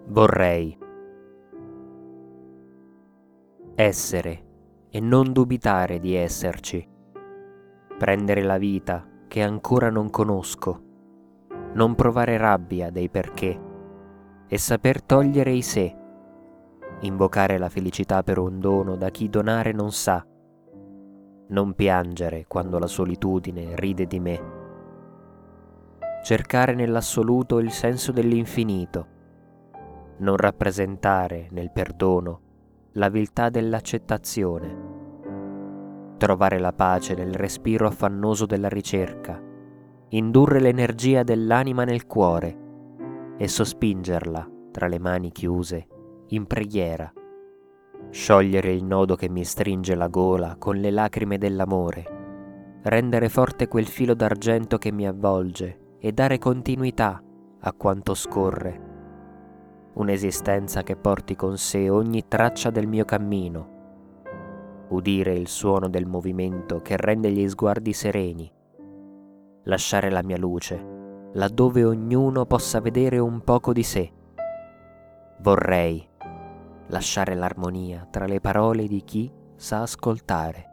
Vorrei essere e non dubitare di esserci, prendere la vita che ancora non conosco, non provare rabbia dei perché e saper togliere i se, invocare la felicità per un dono da chi donare non sa, non piangere quando la solitudine ride di me, cercare nell'assoluto il senso dell'infinito, non rappresentare nel perdono la viltà dell'accettazione, trovare la pace nel respiro affannoso della ricerca, indurre l'energia dell'anima nel cuore e sospingerla tra le mani chiuse in preghiera, sciogliere il nodo che mi stringe la gola con le lacrime dell'amore, rendere forte quel filo d'argento che mi avvolge e dare continuità a quanto scorre, un'esistenza che porti con sé ogni traccia del mio cammino, udire il suono del movimento che rende gli sguardi sereni, lasciare la mia luce laddove ognuno possa vedere un poco di sé. Vorrei lasciare l'armonia tra le parole di chi sa ascoltare.